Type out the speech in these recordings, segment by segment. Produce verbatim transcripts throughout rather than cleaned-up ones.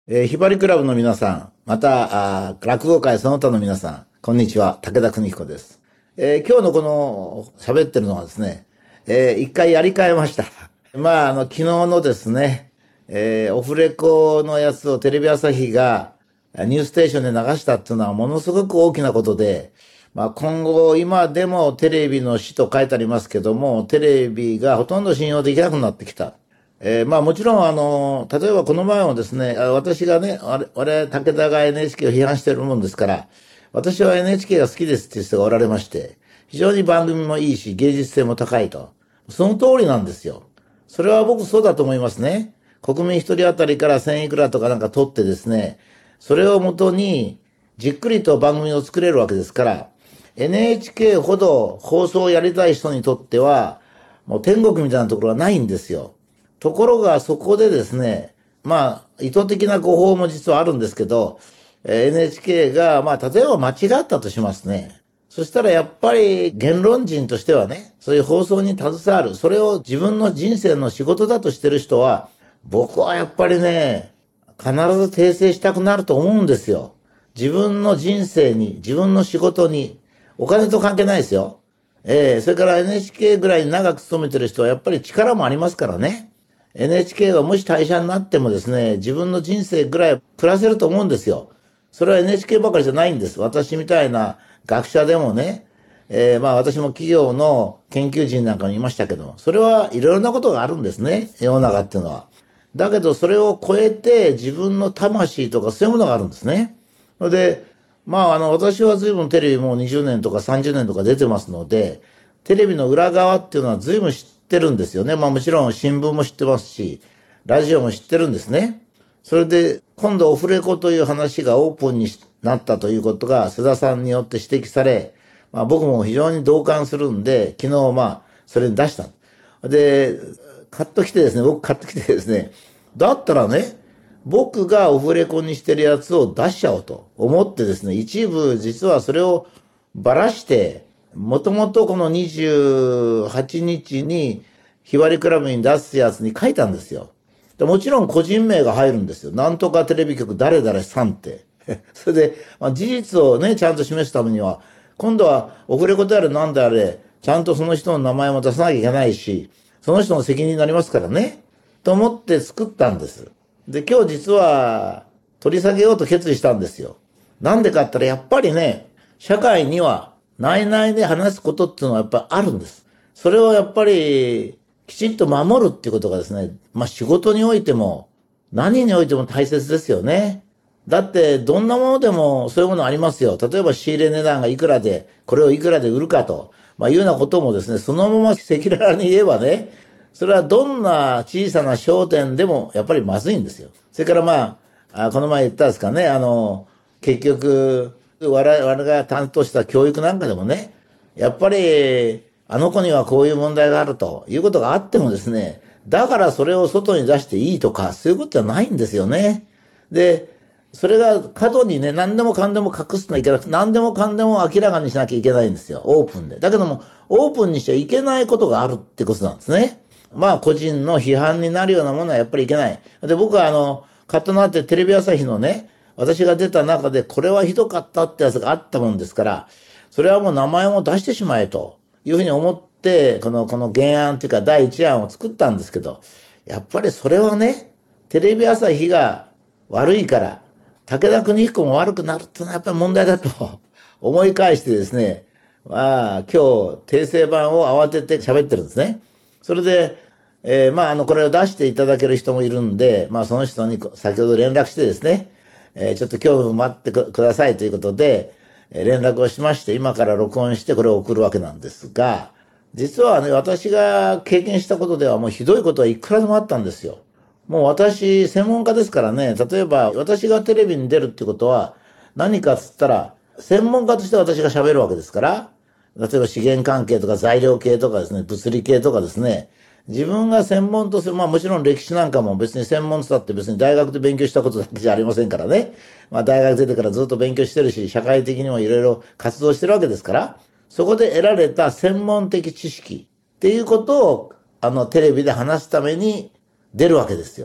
えー、ひばりクラブの皆さん、また、あー落語界その他の皆さん、こんにちは、武田邦彦です。えー今日のこの喋ってるのはですね、えー一回やり替えました。まあ、あの、昨日のですね、えーオフレコのやつをテレビ朝日がニュースステーションで流したっていうのはものすごく大きなことで、まあ今後、今でもテレビの死と書いてありますけども、テレビがほとんど信用できなくなってきた。えーまあもちろんあの、例えばこの前もですね、あ私がね、我々武田が エヌエイチケー を批判しているもんですから、私は エヌエイチケー が好きですっていう人がおられまして、非常に番組もいいし、芸術性も高いと。その通りなんですよ。それは僕そうだと思いますね。国民一人当たりからせんいくらとかなんか取ってですね、それをもとにじっくりと番組を作れるわけですから、エヌエイチケー ほど放送をやりたい人にとっては、もう天国みたいなところはないんですよ。ところがそこでですね、まあ、意図的な誤報も実はあるんですけど、えー エヌエイチケー が、まあ、例えば間違ったとしますね。そしたらやっぱり言論人としてはね、そういう放送に携わる、それを自分の人生の仕事だとしてる人は、僕はやっぱりね、必ず訂正したくなると思うんですよ。自分の人生に、自分の仕事に、お金と関係ないですよ。ええそれから エヌエイチケー ぐらい長く勤めてる人はやっぱり力もありますからね。エヌエイチケー がもし退社になってもですね、自分の人生ぐらい暮らせると思うんですよ。それは エヌエイチケー ばかりじゃないんです。私みたいな学者でもね、えーまあ私も企業の研究人なんかにいましたけど、それはいろいろなことがあるんですね、世の中っていうのは。だけどそれを超えて自分の魂とかそういうものがあるんですね。それで、まああの私は随分テレビもうにじゅうねんとかさんじゅうねんとか出てますので、テレビの裏側っていうのは随分知ってるんですよね。まあもちろん新聞も知ってますし、ラジオも知ってるんですね。それで、今度オフレコという話がオープンになったということが、須田さんによって指摘され、まあ僕も非常に同感するんで、昨日まあ、それに出した。で、買ってきてですね、僕買ってきてですね、だったらね、僕がオフレコにしてるやつを出しちゃおうと思ってですね、一部実はそれをばらして、もともとこのにじゅうはちにちにひばりクラブに出すやつに書いたんですよ。でもちろん個人名が入るんですよ。なんとかテレビ局誰々さんって。それで、まあ、事実をね、ちゃんと示すためには、今度はオフレコであれなんであれ、ちゃんとその人の名前も出さなきゃいけないし、その人の責任になりますからね。と思って作ったんです。で、今日実は取り下げようと決意したんですよ。なんでかって言ったらやっぱりね、社会には内々で話すことっていうのはやっぱりあるんです。それをやっぱりきちんと守るっていうことがですね、まあ仕事においても何においても大切ですよね。だってどんなものでもそういうものありますよ。例えば仕入れ値段がいくらで、これをいくらで売るかと、まあいうようなこともですね、そのまま赤裸々に言えばね、それはどんな小さな商店でもやっぱりまずいんですよ。それからまあ、あこの前言ったんですかね、あの、結局、我々が担当した教育なんかでもね、やっぱり、あの子にはこういう問題があるということがあってもですね、だからそれを外に出していいとか、そういうことじゃないんですよね。で、それが過度にね、何でもかんでも隠すのはいけなくて、何でもかんでも明らかにしなきゃいけないんですよ。オープンで。だけども、オープンにしちゃいけないことがあるってことなんですね。まあ、個人の批判になるようなものはやっぱりいけない。で、僕はあの、カッとなってテレビ朝日のね、私が出た中でこれはひどかったってやつがあったもんですから、それはもう名前も出してしまえというふうに思って、この、この原案っていうか第一案を作ったんですけど、やっぱりそれはね、テレビ朝日が悪いから、武田邦彦も悪くなるってのはやっぱり問題だと思い返してですね、まあ、今日訂正版を慌てて喋ってるんですね。それで、えーまあ、あの、これを出していただける人もいるんで、まあ、その人に先ほど連絡してですね、えーちょっと今日待ってくださいということで、えー連絡をしまして、今から録音してこれを送るわけなんですが、実はね、私が経験したことではもうひどいことはいくらでもあったんですよ。もう私、専門家ですからね、例えば私がテレビに出るってことは何かっつったら、専門家として私が喋るわけですから、例えば資源関係とか材料系とかですね、物理系とかですね、自分が専門とする、まあもちろん歴史なんかも別に専門とだって別に大学で勉強したことだけじゃありませんからね。まあ大学出てからずっと勉強してるし、社会的にもいろいろ活動してるわけですから、そこで得られた専門的知識っていうことを、あのテレビで話すために出るわけですよ。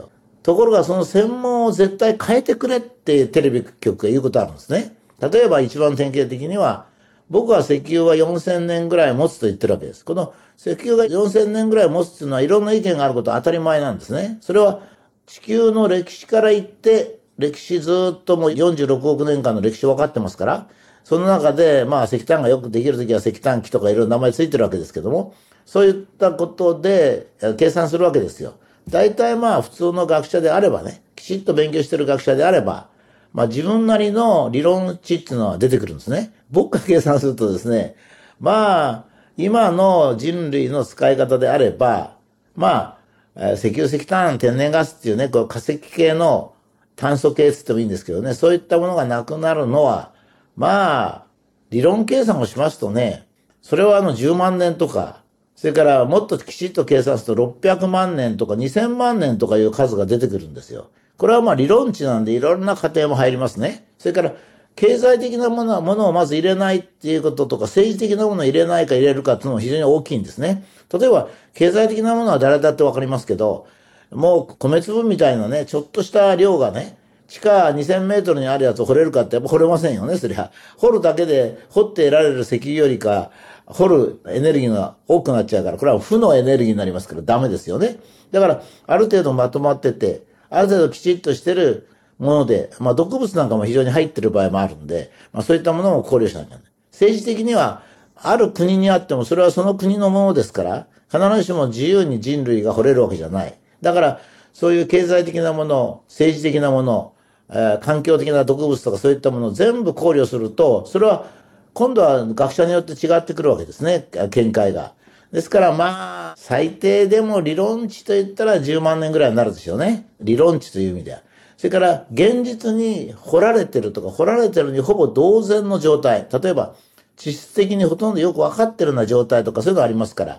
ところがその専門を絶対変えてくれってテレビ局が言うことあるんですね。例えば一番典型的には、僕は石油はよんせんねんぐらい持つと言ってるわけです。この石油がよんせんねんぐらい持つっていうのはいろんな意見があることは当たり前なんですね。それは地球の歴史から言って、歴史ずっともうよんじゅうろくおくねんかんの歴史分かってますから、その中でまあ石炭がよくできるときは石炭機とかいろいろ名前ついてるわけですけども、そういったことで計算するわけですよ。大体まあ普通の学者であればね、きちっと勉強してる学者であれば、まあ自分なりの理論値っていうのは出てくるんですね。僕が計算するとですね、まあ今の人類の使い方であれば、まあ石油石炭天然ガスっていうね、こう化石系の炭素系って言ってもいいんですけどね、そういったものがなくなるのは、まあ理論計算をしますとね、それはあのじゅうまんねんとか、それからもっときちっと計算するとろっぴゃくまんねんとかにせんまんねんとかいう数が出てくるんですよ。これはまあ理論値なんでいろんな過程も入りますね。それから経済的なものはものをまず入れないっていうこととか、政治的なものを入れないか入れるかっていうのも非常に大きいんですね。例えば経済的なものは誰だってわかりますけど、もう米粒みたいなね、ちょっとした量がね、地下にせんメートルにあるやつを掘れるかってやっぱ掘れませんよね、そりゃ。掘るだけで掘って得られる石油よりか、掘るエネルギーが多くなっちゃうから、これは負のエネルギーになりますからダメですよね。だから、ある程度まとまってて、ある程度きちっとしてるもので、まあ毒物なんかも非常に入ってる場合もあるんで、まあそういったものも考慮しなきゃいけない。政治的には、ある国にあってもそれはその国のものですから、必ずしも自由に人類が掘れるわけじゃない。だから、そういう経済的なもの、政治的なもの、えー、環境的な毒物とかそういったものを全部考慮すると、それは今度は学者によって違ってくるわけですね、見解が。ですからまあ、最低でも理論値と言ったらじゅうまんねんぐらいになるでしょうね。理論値という意味では。それから現実に掘られてるとか掘られてるにほぼ同然の状態。例えば地質的にほとんどよくわかってるような状態とかそういうのありますから。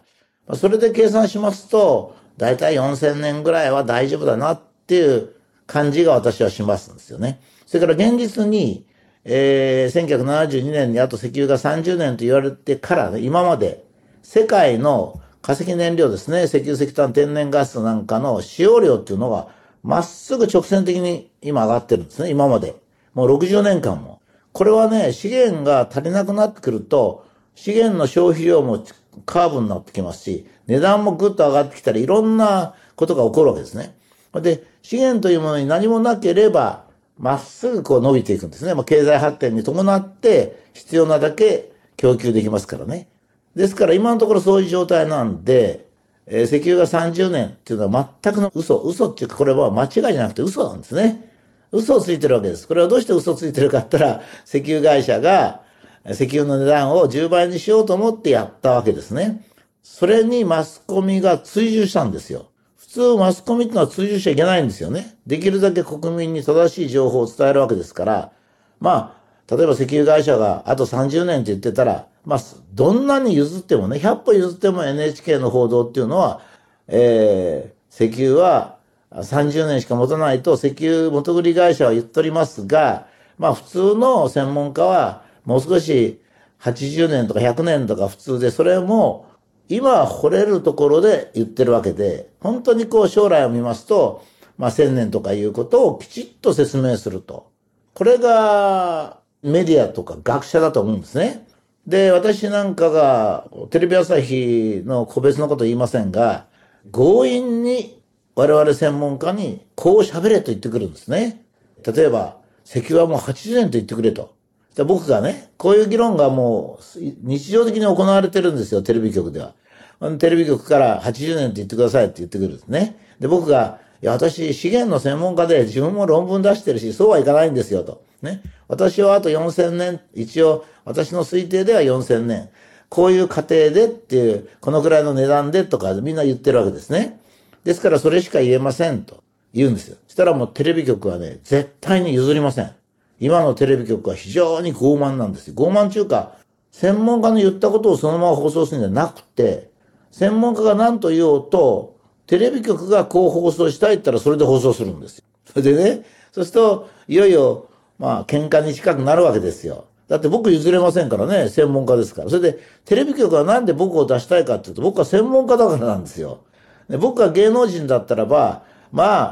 それで計算しますと、だいたいよんせんねんぐらいは大丈夫だなっていう感じが私はしますんですよね。それから現実に、えー、せんきゅうひゃくななじゅうにねんにあと石油がさんじゅうねんと言われてからね、今まで世界の化石燃料ですね、石油石炭天然ガスなんかの使用量っていうのがまっすぐ直線的に今上がってるんですね、今まで。もうろくじゅうねんかんも。これはね、資源が足りなくなってくると、資源の消費量もカーブになってきますし、値段もぐっと上がってきたらいろんなことが起こるわけですね。で、資源というものに何もなければ、まっすぐこう伸びていくんですね。まあ、経済発展に伴って必要なだけ供給できますからね。ですから今のところそういう状態なんで、えー、石油がさんじゅうねんっていうのは全くの嘘。嘘っていうかこれは間違いじゃなくて嘘なんですね。嘘をついてるわけです。これはどうして嘘をついてるかって言ったら、石油会社が石油の値段をじゅうばいにしようと思ってやったわけですね。それにマスコミが追従したんですよ。普通マスコミってのは追従しちゃいけないんですよね。できるだけ国民に正しい情報を伝えるわけですから、まあ、例えば石油会社があとさんじゅうねんって言ってたら、まあ、どんなに譲ってもね、ひゃっぽ譲っても エヌエイチケー の報道っていうのは、えー、石油はさんじゅうねんしか持たないと石油元売り会社は言っておりますが、まあ普通の専門家はもう少しはちじゅうねんとかひゃくねんとか普通で、それも今掘れるところで言ってるわけで、本当にこう将来を見ますと、まあせんねんとかいうことをきちっと説明すると。これがメディアとか学者だと思うんですね。で、私なんかがテレビ朝日の個別のこと言いませんが、強引に我々専門家にこう喋れと言ってくるんですね。例えば、石油はもうはちじゅうねんと言ってくれと。で僕がね、こういう議論がもう日常的に行われてるんですよ、テレビ局では。テレビ局からはちじゅうねんって言ってくださいって言ってくるんですね。で、僕が、いや、私、資源の専門家で自分も論文出してるし、そうはいかないんですよ、と。ね。私はあとよんせんねん、一応、私の推定ではよんせんねん。こういう過程でっていう、このくらいの値段でとかみんな言ってるわけですね。ですからそれしか言えませんと言うんですよ。そしたらもうテレビ局はね、絶対に譲りません。今のテレビ局は非常に傲慢なんですよ。傲慢中か、専門家の言ったことをそのまま放送するんじゃなくて、専門家が何と言おうと、テレビ局がこう放送したいって言ったらそれで放送するんですよ。それでね、そうすると、いよいよ、まあ、喧嘩に近くなるわけですよ。だって僕譲れませんからね、専門家ですから。それで、テレビ局はなんで僕を出したいかっていうと、僕は専門家だからなんですよ。で僕が芸能人だったらば、まあ、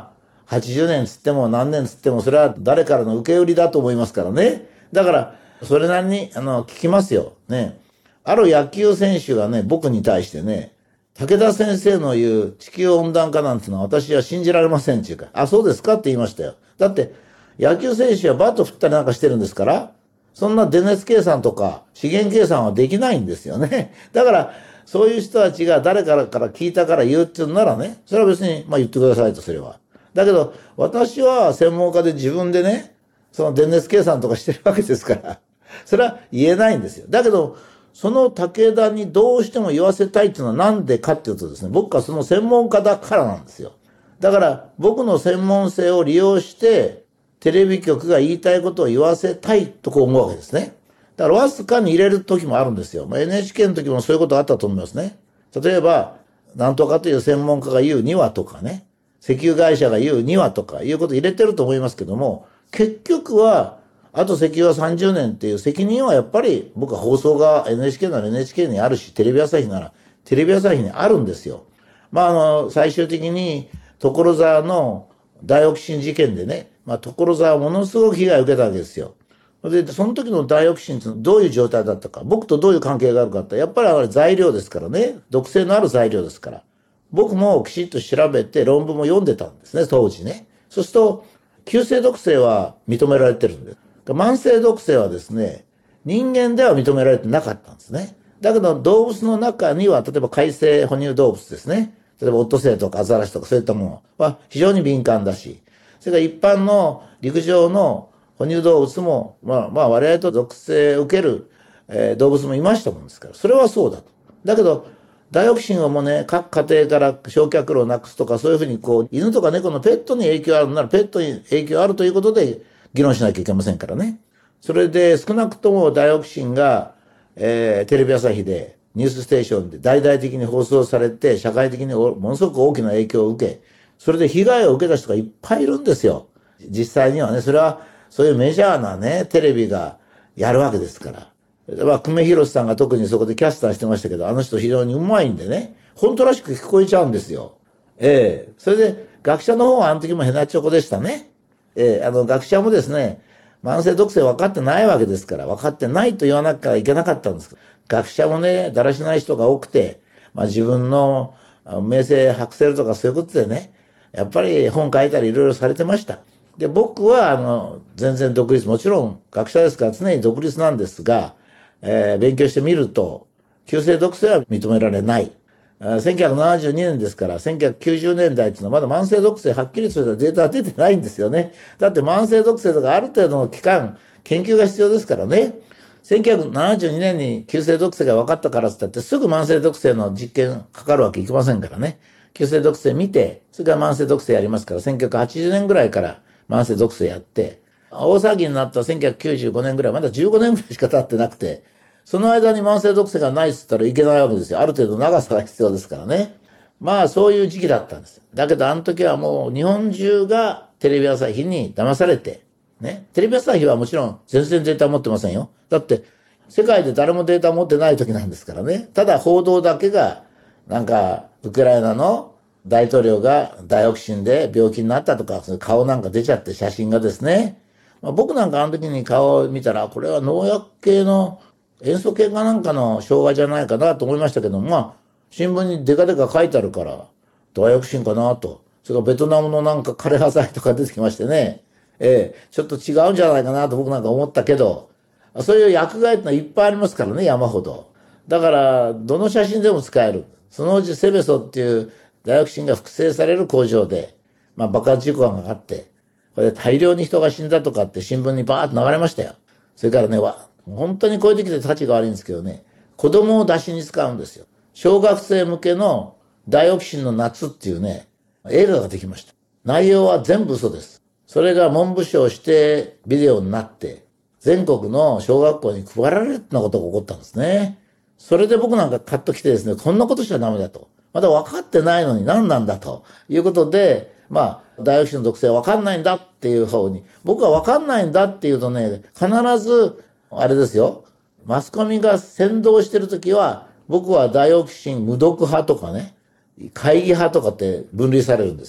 はちじゅうねんつっても何年つってもそれは誰からの受け売りだと思いますからね。だから、それなりに、あの、聞きますよ。ね。ある野球選手がね、僕に対してね、武田先生の言う地球温暖化なんてのは私は信じられませんっていうか、あ、そうですかって言いましたよ。だって、野球選手はバット振ったりなんかしてるんですから、そんな電熱計算とか資源計算はできないんですよね。だから、そういう人たちが誰からから聞いたから言うっていうならね、それは別に、まあ言ってくださいとすれば。だけど、私は専門家で自分でね、その電熱計算とかしてるわけですから、それは言えないんですよ。だけど、その武田にどうしても言わせたいっていうのはなんでかっていうとですね、僕はその専門家だからなんですよ。だから僕の専門性を利用して、テレビ局が言いたいことを言わせたいとこう思うわけですね。だからわずかに入れる時もあるんですよ。まあ、エヌエイチケー の時もそういうことあったと思いますね。例えば、なんとかという専門家が言うにはとかね、石油会社が言うにはとかいうこと入れてると思いますけども、結局は、あと石油はさんじゅうねんっていう責任はやっぱり僕は放送が エヌエイチケー なら エヌエイチケー にあるし、テレビ朝日ならテレビ朝日にあるんですよ。まああの、最終的に所沢のダイオキシン事件でね、まあ所沢はものすごく被害を受けたわけですよ。で、その時のダイオキシンってどういう状態だったか、僕とどういう関係があるかって、やっぱりあれ材料ですからね、毒性のある材料ですから。僕もきちっと調べて論文も読んでたんですね、当時ね。そうすると、急性毒性は認められてるんです。慢性毒性はですね、人間では認められてなかったんですね。だけど動物の中には、例えば海生哺乳動物ですね。例えばオットセイとかアザラシとかそういったものは非常に敏感だし、それから一般の陸上の哺乳動物も、まあまあ我々と毒性を受ける、えー、動物もいましたもんですから、それはそうだと。だけど、ダイオキシンをもうね、各家庭から焼却炉をなくすとか、そういうふうにこう、犬とか猫のペットに影響あるなら、ペットに影響あるということで議論しなきゃいけませんからね。それで少なくともダイオキシンが、えー、テレビ朝日で、ニュースステーションで大々的に放送されて、社会的にものすごく大きな影響を受け、それで被害を受けた人がいっぱいいるんですよ。実際にはね、それはそういうメジャーなね、テレビがやるわけですから。まあ、久米宏さんが特にそこでキャスターしてましたけど、あの人非常にうまいんでね、本当らしく聞こえちゃうんですよ。ええそれで、学者の方はあの時もヘナチョコでしたね。ええあの、学者もですね、慢性毒性分かってないわけですから、分かってないと言わなきゃいけなかったんです。学者もね、だらしない人が多くて、まあ自分の名声博せるとかそういうことでね、やっぱり本書いたりいろいろされてました。で、僕は、あの、全然独立、もちろん学者ですから常に独立なんですが、えー、勉強してみると、急性毒性は認められない。せんきゅうひゃくななじゅうにねんですから、せんきゅうひゃくきゅうじゅうねんだいっていうのはまだ慢性毒性はっきりとしたデータは出てないんですよね。だって慢性毒性とかある程度の期間、研究が必要ですからね。せんきゅうひゃくななじゅうにねんに急性毒性が分かったからって言ってすぐ慢性毒性の実験かかるわけいきませんからね。急性毒性見て、それから慢性毒性やりますから、せんきゅうひゃくはちじゅうねんぐらいから慢性毒性やって、大騒ぎになったせんきゅうひゃくきゅうじゅうごねんぐらい、まだじゅうごねんぐらいしか経ってなくて、その間に慢性毒性がないっつったらいけないわけですよ。ある程度長さが必要ですからね。まあそういう時期だったんです。だけどあの時はもう日本中がテレビ朝日に騙されて、ね。テレビ朝日はもちろん全然データ持ってませんよ。だって世界で誰もデータ持ってない時なんですからね。ただ報道だけが、なんかウクライナの大統領がダイオキシンで病気になったとか、その顔なんか出ちゃって写真がですね。まあ、僕なんかあの時に顔を見たら、これは農薬系の塩素系かなんかの障害じゃないかなと思いましたけども、まあ、新聞にデカデカ書いてあるから、ダイオキシンかなと。それからベトナムのなんか枯葉剤とか出てきましてね。ええ、ちょっと違うんじゃないかなと僕なんか思ったけど、そういう薬害ってのはいっぱいありますからね、山ほど。だから、どの写真でも使える。そのうちセベソっていうダイオキシンが複製される工場で、まあ爆発事故があって、これで大量に人が死んだとかって新聞にバーッと流れましたよ。それからね、わ本当にこういう時で立ちが悪いんですけどね、子供を出しに使うんですよ。小学生向けのダイオキシンの夏っていうね、映画ができました。内容は全部嘘です。それが文部省指定ビデオになって、全国の小学校に配られるってなことが起こったんですね。それで僕なんかカッと来てですね、こんなことしちゃダメだと。まだ分かってないのに何なんだということで、まあ、ダイオキシンの毒性は分かんないんだっていう方に、僕は分かんないんだっていうとね、必ず、あれですよ、マスコミが先導してるときは、僕はダイオキシン無毒派とかね、会議派とかって分類されるんですよ。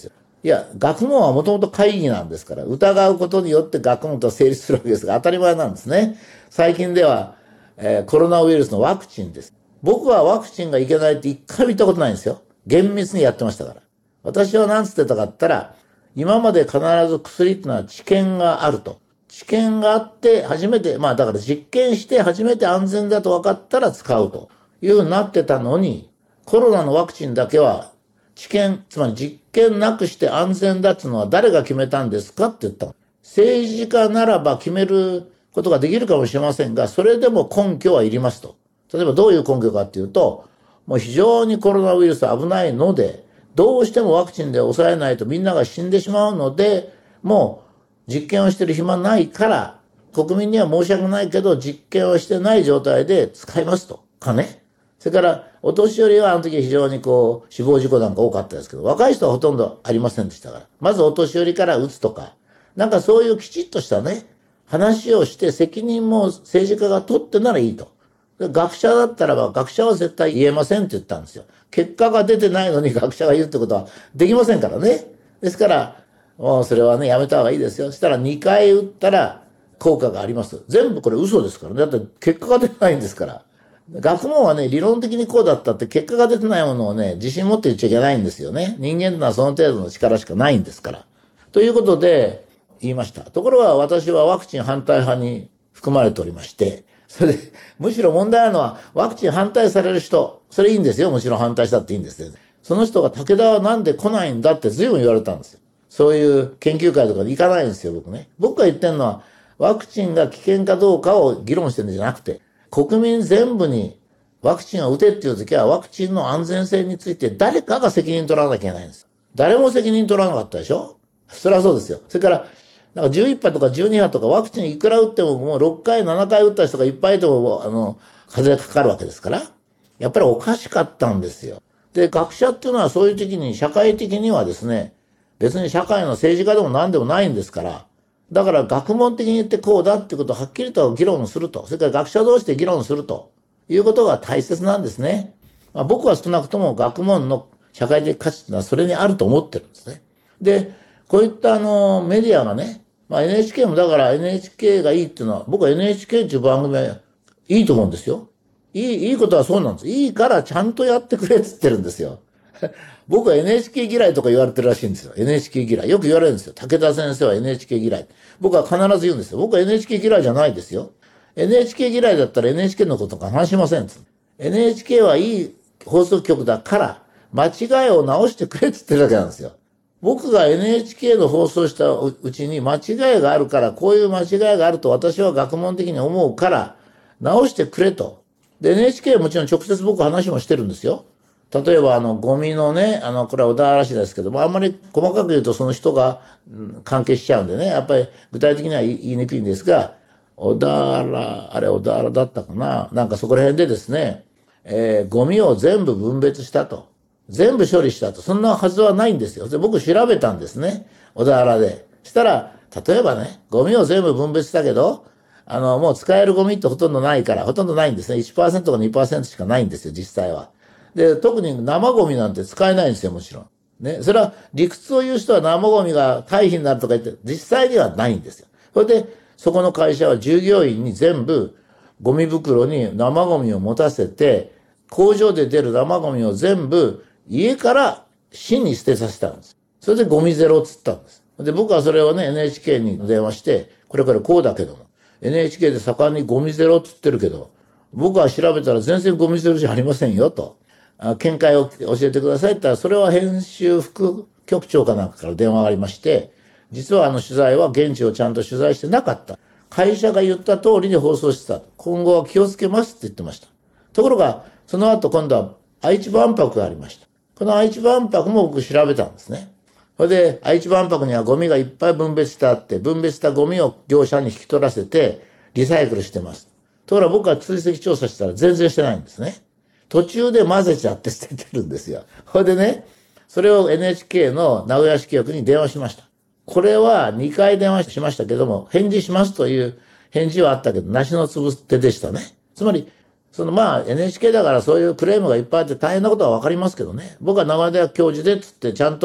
いや、学問はもともと会議なんですから、疑うことによって学問とは成立するわけですが、当たり前なんですね。最近では、えーコロナウイルスのワクチンです。僕はワクチンがいけないって一回も言ったことないんですよ。厳密にやってましたから。私は何つってたかって言ったら、今まで必ず薬ってのは知見があると。知見があって初めて、まあだから実験して初めて安全だと分かったら使うというふうになってたのに、コロナのワクチンだけは知見、つまり実験なくして安全だっていうのは誰が決めたんですかって言ったの。政治家ならば決めることができるかもしれませんが、それでも根拠はいりますと。例えばどういう根拠かっていうと、もう非常にコロナウイルス危ないので、どうしてもワクチンで抑えないとみんなが死んでしまうので、もう実験をしてる暇ないから、国民には申し訳ないけど実験をしてない状態で使いますと。かね。それから、お年寄りはあの時非常にこう、死亡事故なんか多かったですけど、若い人はほとんどありませんでしたから。まずお年寄りから打つとか、なんかそういうきちっとしたね、話をして責任も政治家が取ってならいいと。学者だったらば、学者は絶対言えませんって言ったんですよ。結果が出てないのに学者が言うってことはできませんからね。ですから、もうそれはね、やめた方がいいですよ。そしたらにかい打ったら効果があります。全部これ嘘ですからね。だって結果が出てないんですから。学問はね、理論的にこうだったって結果が出てないものをね、自信持って言っちゃいけないんですよね。人間ってのはその程度の力しかないんですから。ということで言いました。ところが私はワクチン反対派に含まれておりまして、それで、むしろ問題なのは、ワクチン反対される人、それいいんですよ。もちろん反対したっていいんですよ。その人が武田はなんで来ないんだって随分言われたんですよ。そういう研究会とかで行かないんですよ、僕ね。僕が言ってるのは、ワクチンが危険かどうかを議論してるんじゃなくて、国民全部にワクチンを打てっていう時は、ワクチンの安全性について誰かが責任取らなきゃいけないんです。誰も責任取らなかったでしょ？それはそうですよ。それから、なんかじゅういっぱとかじゅうにはとかワクチンいくら打ってももうろっかい、ななかい打った人がいっぱいいても、あの、風邪がかかるわけですから。やっぱりおかしかったんですよ。で、学者っていうのはそういう時に社会的にはですね、別に社会の政治家でも何でもないんですから、だから学問的に言ってこうだってことをはっきりと議論すると、それから学者同士で議論するということが大切なんですね。まあ、僕は少なくとも学問の社会的価値っていうのはそれにあると思ってるんですね。で、こういったあのメディアがね、まあ エヌエイチケー もだから エヌエイチケー がいいっていうのは、僕は エヌエイチケー っていう番組はいいと思うんですよ。いい、いいことはそうなんです。いいからちゃんとやってくれって言ってるんですよ。僕は エヌエイチケー 嫌いとか言われてるらしいんですよ。エヌエイチケー 嫌い。よく言われるんですよ。武田先生は エヌエイチケー 嫌い。僕は必ず言うんですよ。僕は エヌエイチケー 嫌いじゃないですよ。エヌエイチケー 嫌いだったら エヌエイチケー のこととか話しません。エヌエイチケー はいい放送局だから、間違いを直してくれって言ってるわけなんですよ。僕が エヌエイチケー の放送したうちに間違いがあるから、こういう間違いがあると私は学問的に思うから、直してくれと。で、エヌエイチケー はもちろん直接僕話もしてるんですよ。例えば、あの、ゴミのね、あの、これは小田原市ですけども、あんまり細かく言うとその人が、うん、関係しちゃうんでね、やっぱり具体的には言いにくいんですが、小田原、あれ小田原だったかな、なんかそこら辺でですね、えー、ゴミを全部分別したと。全部処理したと。そんなはずはないんですよ。で僕調べたんですね。小田原で。したら、例えばね、ゴミを全部分別したけど、あの、もう使えるゴミってほとんどないから、ほとんどないんですね。いちパーセントかにパーセントしかないんですよ、実際は。で、特に生ゴミなんて使えないんですよ、もちろん。ね。それは理屈を言う人は生ゴミが堆肥になるとか言って、実際にはないんですよ。それで、そこの会社は従業員に全部ゴミ袋に生ゴミを持たせて、工場で出る生ゴミを全部家から市に捨てさせたんです。それでゴミゼロっつったんです。で、僕はそれをね、エヌエイチケー に電話して、これからこうだけども、エヌエイチケー で盛んにゴミゼロっつってるけど、僕は調べたら全然ゴミゼロじゃありませんよと。見解を教えてくださいって言ったら、それは編集副局長かなんかから電話がありまして、実はあの取材は現地をちゃんと取材してなかった。会社が言った通りに放送してた。今後は気をつけますって言ってました。ところが、その後今度は愛知万博がありました。この愛知万博も僕調べたんですね。それで愛知万博にはゴミがいっぱい分別してあって、分別したゴミを業者に引き取らせてリサイクルしてます。ところが僕が追跡調査したら全然してないんですね。途中で混ぜちゃって捨ててるんですよ。それでね、それを エヌエイチケー の名古屋支局に電話しました。これはにかい電話しましたけども、返事しますという返事はあったけど、梨のつぶてでしたね。つまり、そのまあ エヌエイチケー だからそういうクレームがいっぱいあって大変なことはわかりますけどね。僕は名古屋大学教授でっつってちゃんと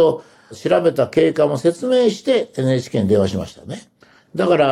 調べた経過も説明して エヌエイチケー に電話しましたね。だから、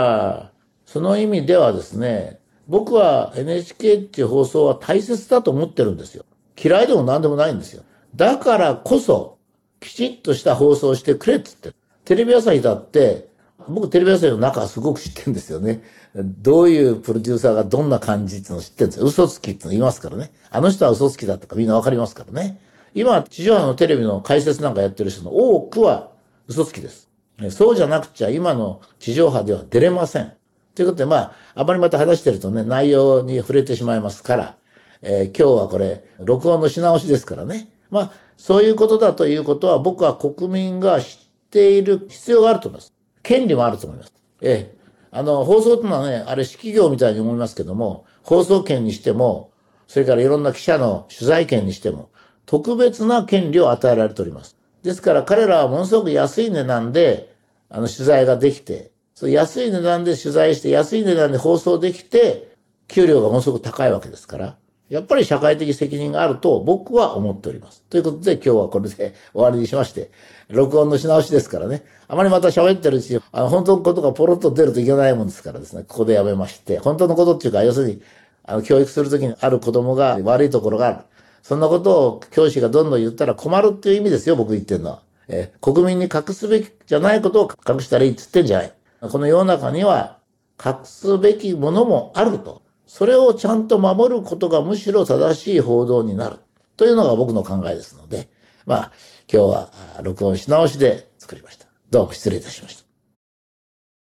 その意味ではですね、僕は エヌエイチケー っていう放送は大切だと思ってるんですよ。嫌いでも何でもないんですよ。だからこそ、きちっとした放送をしてくれって言ってる。テレビ朝日だって、僕テレビ朝日の中はすごく知ってるんですよね。どういうプロデューサーがどんな感じっていうのを知ってるんですよ。嘘つきっての言いますからね。あの人は嘘つきだとかみんなわかりますからね。今、地上波のテレビの解説なんかやってる人の多くは嘘つきです。そうじゃなくちゃ今の地上波では出れません。ということで、まあ、あまりまた話してるとね、内容に触れてしまいますから、えー、今日はこれ、録音のし直しですからね。まあ、そういうことだということは、僕は国民が知っている必要があると思います。権利もあると思います。ええ。あの、放送というのはね、あれ、私業みたいに思いますけども、放送権にしても、それからいろんな記者の取材権にしても、特別な権利を与えられております。ですから彼らはものすごく安い値段で、あの、取材ができて、そう安い値段で取材して、安い値段で放送できて、給料がものすごく高いわけですから、やっぱり社会的責任があると僕は思っております。ということで今日はこれで終わりにしまして、録音のし直しですからね、あまりまた喋ってるし、あの、本当のことがポロッと出るといけないもんですからですね、ここでやめまして、本当のことっていうか、要するに、あの、教育するときにある子供が悪いところがある。そんなことを教師がどんどん言ったら困るっていう意味ですよ、僕言ってるのは。えー、国民に隠すべきじゃないことを隠したらいいって言ってんじゃない。この世の中には隠すべきものもあると。それをちゃんと守ることがむしろ正しい報道になる。というのが僕の考えですので、まあ、今日は録音し直しで作りました。どうも失礼いたしました。